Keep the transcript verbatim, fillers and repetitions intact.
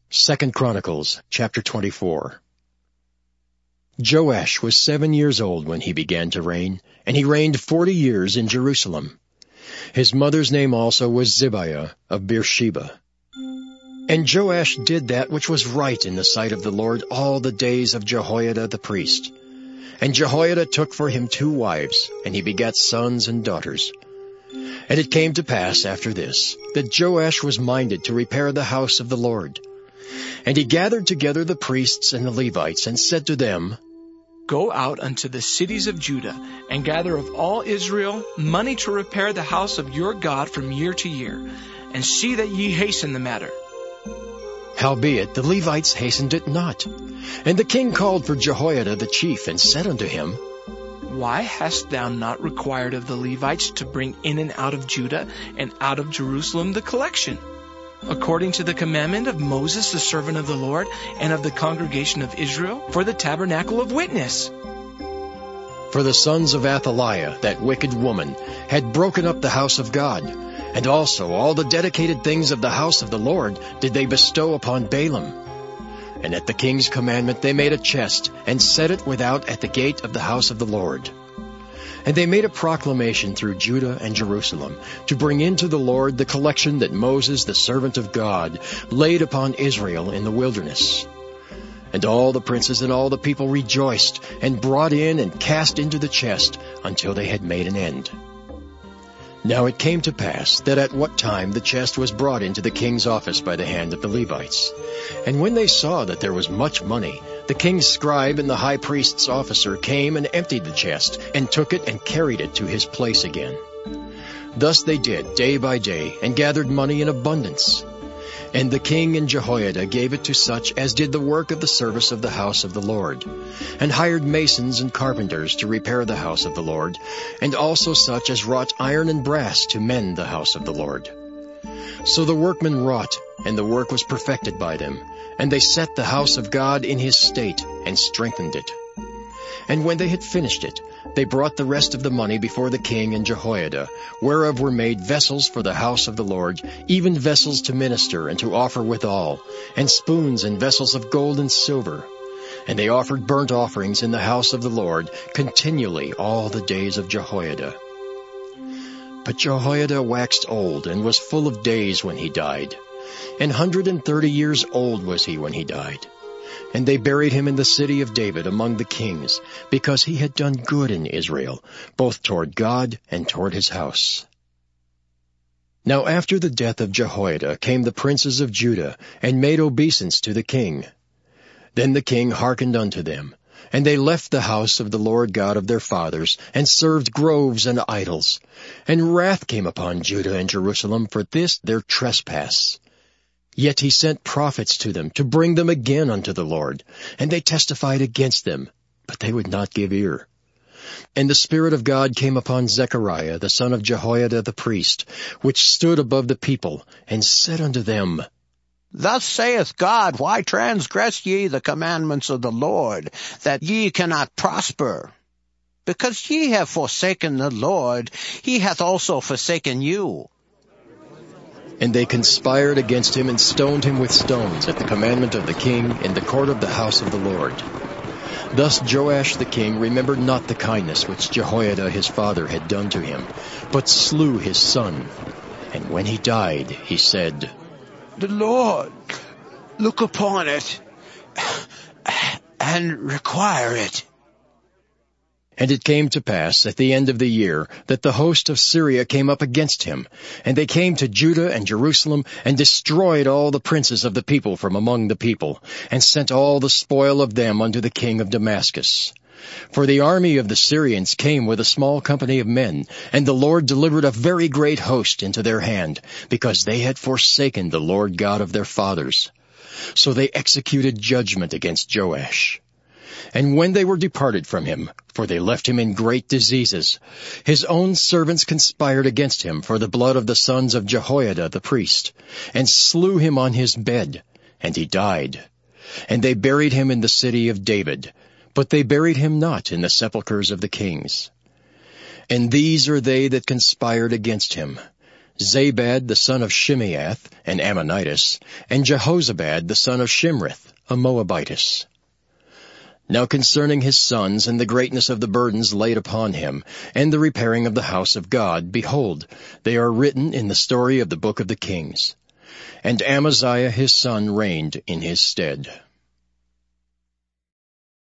Second Chronicles, chapter twenty-four. Joash was seven years old when he began to reign, and he reigned forty years in Jerusalem. His mother's name also was Zibiah of Beersheba. And Joash did that which was right in the sight of the Lord all the days of Jehoiada the priest. And Jehoiada took for him two wives, and he begat sons and daughters. And it came to pass after this, that Joash was minded to repair the house of the Lord. And he gathered together the priests and the Levites, and said to them, Go out unto the cities of Judah, and gather of all Israel money to repair the house of your God from year to year, and see that ye hasten the matter. Howbeit the Levites hastened it not. And the king called for Jehoiada the chief, and said unto him, Why hast thou not required of the Levites to bring in and out of Judah and out of Jerusalem the collection, according to the commandment of Moses the servant of the Lord, and of the congregation of Israel, for the tabernacle of witness? For the sons of Athaliah, that wicked woman, had broken up the house of God, and also all the dedicated things of the house of the Lord did they bestow upon Balaam. And at the king's commandment they made a chest, and set it without at the gate of the house of the Lord. And they made a proclamation through Judah and Jerusalem, to bring into the Lord the collection that Moses the servant of God laid upon Israel in the wilderness. And all the princes and all the people rejoiced, and brought in and cast into the chest, until they had made an end. Now it came to pass, that at what time the chest was brought into the king's office by the hand of the Levites. And when they saw that there was much money, the king's scribe and the high priest's officer came and emptied the chest, and took it and carried it to his place again. Thus they did day by day, and gathered money in abundance. And the king and Jehoiada gave it to such as did the work of the service of the house of the Lord, and hired masons and carpenters to repair the house of the Lord, and also such as wrought iron and brass to mend the house of the Lord. So the workmen wrought, and the work was perfected by them, and they set the house of God in his state, and strengthened it. And when they had finished it, they brought the rest of the money before the king and Jehoiada, whereof were made vessels for the house of the Lord, even vessels to minister and to offer withal, and spoons and vessels of gold and silver. And they offered burnt offerings in the house of the Lord continually all the days of Jehoiada. But Jehoiada waxed old, and was full of days when he died. An hundred and thirty years old was he when he died. And they buried him in the city of David among the kings, because he had done good in Israel, both toward God and toward his house. Now after the death of Jehoiada came the princes of Judah, and made obeisance to the king. Then the king hearkened unto them, and they left the house of the Lord God of their fathers, and served groves and idols. And wrath came upon Judah and Jerusalem for this their trespass. Yet he sent prophets to them, to bring them again unto the Lord. And they testified against them, but they would not give ear. And the Spirit of God came upon Zechariah, the son of Jehoiada the priest, which stood above the people, and said unto them, Thus saith God, Why transgress ye the commandments of the Lord, that ye cannot prosper? Because ye have forsaken the Lord, he hath also forsaken you. And they conspired against him, and stoned him with stones at the commandment of the king in the court of the house of the Lord. Thus Joash the king remembered not the kindness which Jehoiada his father had done to him, but slew his son. And when he died, he said, The Lord look upon it, and require it. And it came to pass at the end of the year that the host of Syria came up against him, and they came to Judah and Jerusalem, and destroyed all the princes of the people from among the people, and sent all the spoil of them unto the king of Damascus. For the army of the Syrians came with a small company of men, and the Lord delivered a very great host into their hand, because they had forsaken the Lord God of their fathers. So they executed judgment against Joash. And when they were departed from him, for they left him in great diseases, his own servants conspired against him for the blood of the sons of Jehoiada the priest, and slew him on his bed, and he died. And they buried him in the city of David, but they buried him not in the sepulchres of the kings. And these are they that conspired against him: Zabad the son of Shimeath, an Ammonitess, and Jehozabad the son of Shimrith, a Moabitess. Now concerning his sons and the greatness of the burdens laid upon him, and the repairing of the house of God, behold, they are written in the story of the book of the Kings. And Amaziah his son reigned in his stead.